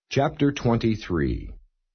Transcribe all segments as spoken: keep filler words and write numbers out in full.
Chapter twenty-three.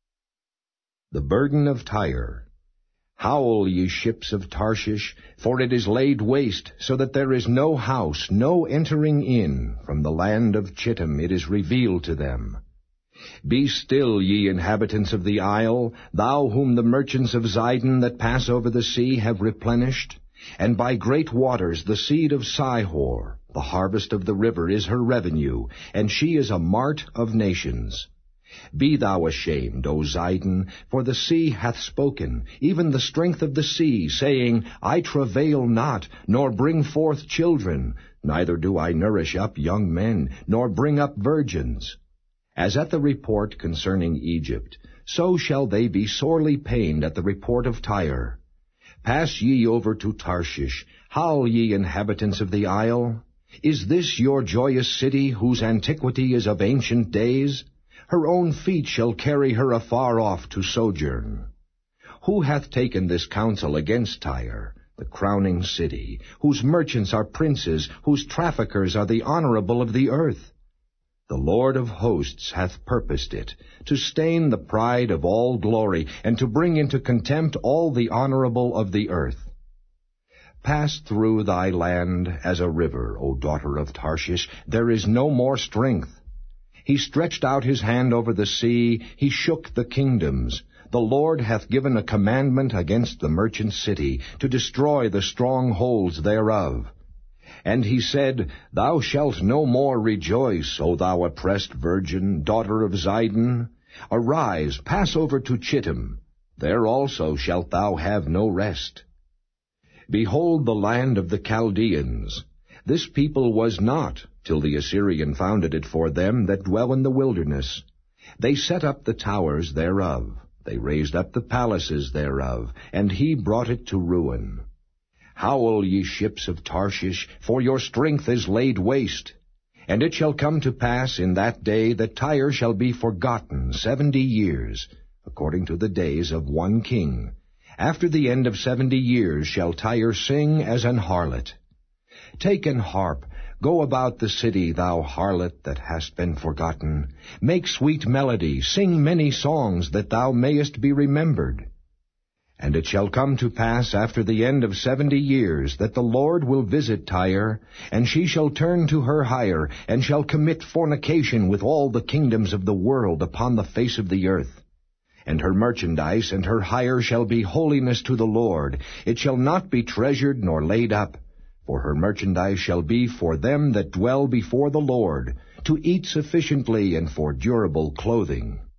The burden of Tyre. Howl, ye ships of Tarshish, for it is laid waste, so that there is no house, no entering in. From the land of Chittim it is revealed to them. Be still, ye inhabitants of the isle, thou whom the merchants of Zidon that pass over the sea have replenished. And by great waters the seed of Sihor, the harvest of the river, is her revenue, and she is a mart of nations. Be thou ashamed, O Zidon, for the sea hath spoken, even the strength of the sea, saying, I travail not, nor bring forth children, neither do I nourish up young men, nor bring up virgins. As at the report concerning Egypt, so shall they be sorely pained at the report of Tyre. Pass ye over to Tarshish, howl ye inhabitants of the isle. Is this your joyous city, whose antiquity is of ancient days? Her own feet shall carry her afar off to sojourn. Who hath taken this counsel against Tyre, the crowning city, whose merchants are princes, whose traffickers are the honorable of the earth? The Lord of hosts hath purposed it, to stain the pride of all glory, and to bring into contempt all the honorable of the earth. Pass through thy land as a river, O daughter of Tarshish, there is no more strength. He stretched out his hand over the sea, he shook the kingdoms. The Lord hath given a commandment against the merchant city, to destroy the strongholds thereof. And he said, Thou shalt no more rejoice, O thou oppressed virgin, daughter of Zidon. Arise, pass over to Chittim. There also shalt thou have no rest. Behold the land of the Chaldeans. This people was not, till the Assyrian founded it for them that dwell in the wilderness. They set up the towers thereof. They raised up the palaces thereof, and he brought it to ruin. Howl, ye ships of Tarshish, for your strength is laid waste. And it shall come to pass in that day that Tyre shall be forgotten seventy years, according to the days of one king. After the end of seventy years shall Tyre sing as an harlot. Take an harp, go about the city, thou harlot that hast been forgotten. Make sweet melody, sing many songs, that thou mayest be remembered. And it shall come to pass after the end of seventy years, that the Lord will visit Tyre, and she shall turn to her hire, and shall commit fornication with all the kingdoms of the world upon the face of the earth. And her merchandise and her hire shall be holiness to the Lord. It shall not be treasured nor laid up, for her merchandise shall be for them that dwell before the Lord, to eat sufficiently and for durable clothing.